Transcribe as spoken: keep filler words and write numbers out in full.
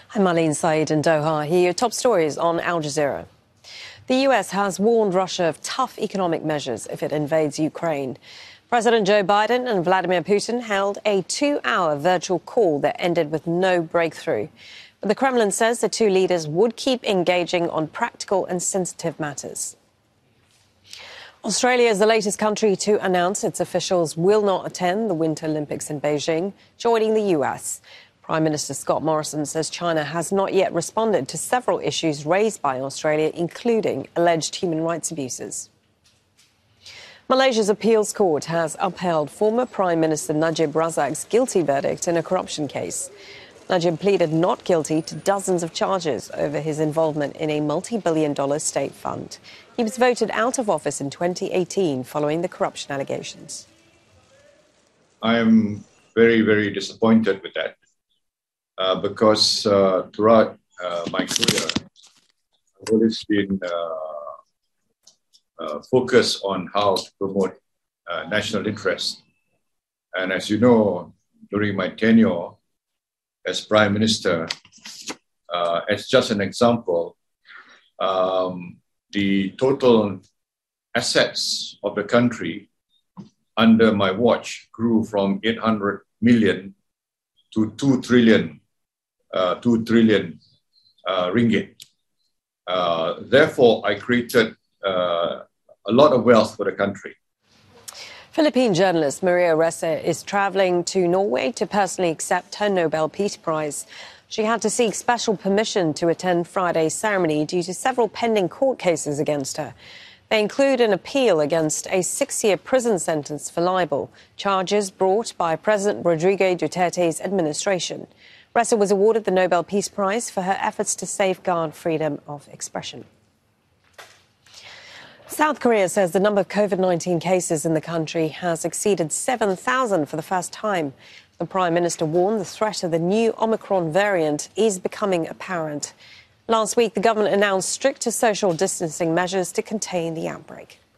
I'm Marlene Saeed in Doha. Here are your top stories on Al Jazeera. The U S has warned Russia of tough economic measures if it invades Ukraine. President Joe Biden and Vladimir Putin held a two-hour virtual call that ended with no breakthrough. But the Kremlin says the two leaders would keep engaging on practical and sensitive matters. Australia is the latest country to announce its officials will not attend the Winter Olympics in Beijing, joining the U S. Prime Minister Scott Morrison says China has not yet responded to several issues raised by Australia, including alleged human rights abuses. Malaysia's appeals court has upheld former Prime Minister Najib Razak's guilty verdict in a corruption case. Najib pleaded not guilty to dozens of charges over his involvement in a multi-billion dollar state fund. He was voted out of office in twenty eighteen following the corruption allegations. I am very, very disappointed with that uh, because uh, throughout uh, my career, I've always been uh, uh, focused on how to promote uh, national interest. And as you know, during my tenure as Prime Minister, uh, as just an example, um, the total assets of the country under my watch grew from eight hundred million to two trillion, uh, two trillion uh, ringgit. Uh, therefore, I created uh, a lot of wealth for the country. Philippine journalist Maria Ressa is travelling to Norway to personally accept her Nobel Peace Prize. She had to seek special permission to attend Friday's ceremony due to several pending court cases against her. They include an appeal against a six-year prison sentence for libel, charges brought by President Rodrigo Duterte's administration. Ressa was awarded the Nobel Peace Prize for her efforts to safeguard freedom of expression. South Korea says the number of COVID nineteen cases in the country has exceeded seven thousand for the first time. The Prime Minister warned the threat of the new Omicron variant is becoming apparent. Last week, the government announced stricter social distancing measures to contain the outbreak.